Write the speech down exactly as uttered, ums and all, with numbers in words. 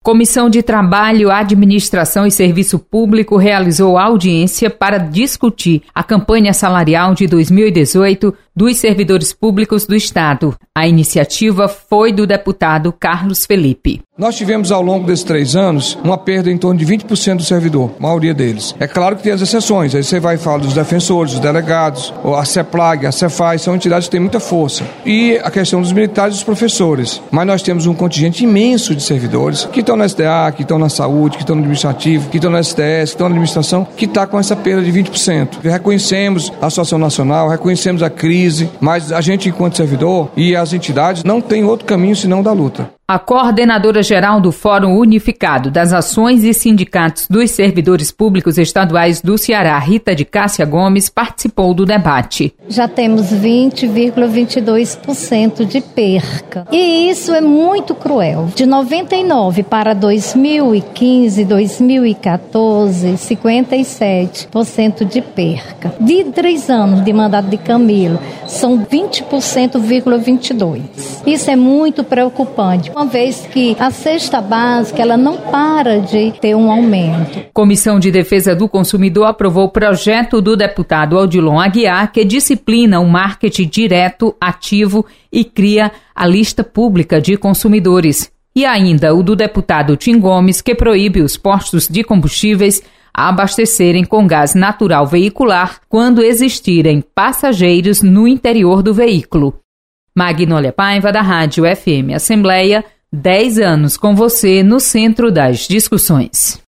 Comissão de Trabalho, Administração e Serviço Público realizou audiência para discutir a campanha salarial de dois mil e dezoito dos servidores públicos do Estado. A iniciativa foi do deputado Carlos Felipe. Nós tivemos ao longo desses três anos uma perda em torno de vinte por cento do servidor, a maioria deles. É claro que tem as exceções, aí você vai falar dos defensores, dos delegados, a CEPLAG, a Cefaz, são entidades que têm muita força. E a questão dos militares e dos professores. Mas nós temos um contingente imenso de servidores que estão na S D A, que estão na saúde, que estão no administrativo, que estão no S T S, que estão na administração, que está com essa perda de vinte por cento. Reconhecemos a situação nacional, reconhecemos a crise, mas a gente, enquanto servidor e as entidades, não tem outro caminho senão da luta. A coordenadora-geral do Fórum Unificado das Ações e Sindicatos dos Servidores Públicos Estaduais do Ceará, Rita de Cássia Gomes, participou do debate. Já temos vinte vírgula vinte e dois por cento de perca. E isso é muito cruel. De noventa e nove para dois mil e quinze, dois mil e quatorze, cinquenta e sete por cento de perca. De três anos de mandato de Camilo, são vinte por cento vírgula vinte e dois por cento. Isso é muito preocupante, uma vez que a cesta básica ela não para de ter um aumento. Comissão de Defesa do Consumidor aprovou o projeto do deputado Odilon Aguiar, que disciplina o marketing direto, ativo e cria a lista pública de consumidores. E ainda o do deputado Tim Gomes, que proíbe os postos de combustíveis a abastecerem com gás natural veicular quando existirem passageiros no interior do veículo. Magnólia Paiva, da Rádio F M Assembleia, dez anos com você no centro das discussões.